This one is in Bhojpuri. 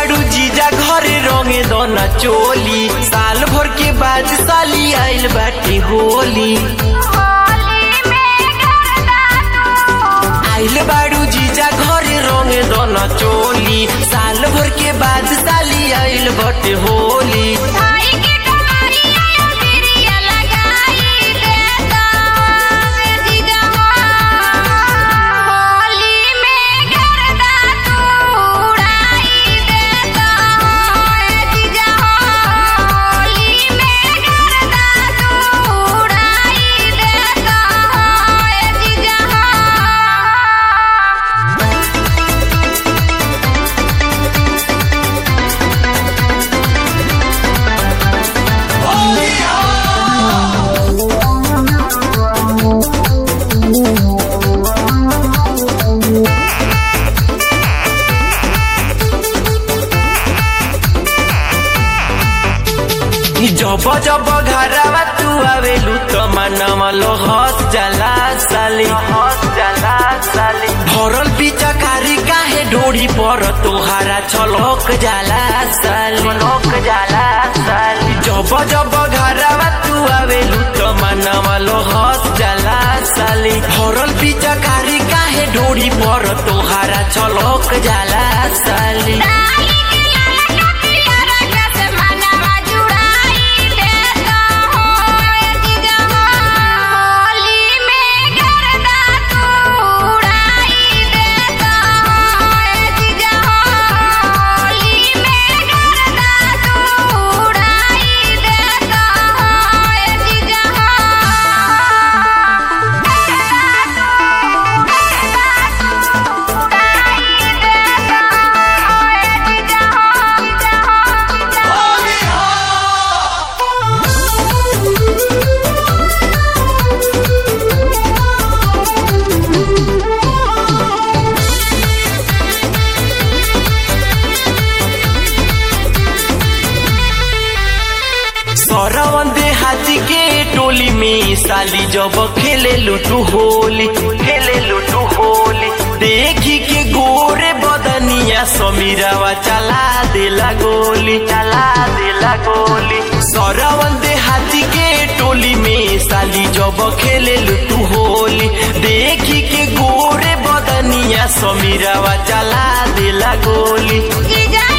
बाड़ू जीजा घरे रंगे दोना चोली, साल भर के बाद साली आइल बाटे होली। आइल बाड़ू जीजा घरे रंगे दोना चोली, साल भर के बाद साली आइल बाटे होली। जब जब घरवा तू आवेलू तो मनवा लो हंस जाला साली, हंस जाला साली। भरल पिचकारी काहे डोरी पर तोहारा छलक जाला साली, छलक जाला साली। जब जब घरवा तू आवेलू तो मनवा लो हंस जाला साली। भरल पिचकारी काहे डोरी पर तोहारा छलक जाला साली। सरवन देहाती के टोली में साली जब खेले लुटू होली, खेले लुटू होली। देखी के गोरे बदनिया समीरावा चला देला गोली, चला देला गोली। सरवन देहाती के टोली में साली जब खेले लुटू होली, देखी के गोरे बदनिया समीरावा चला देला गोली।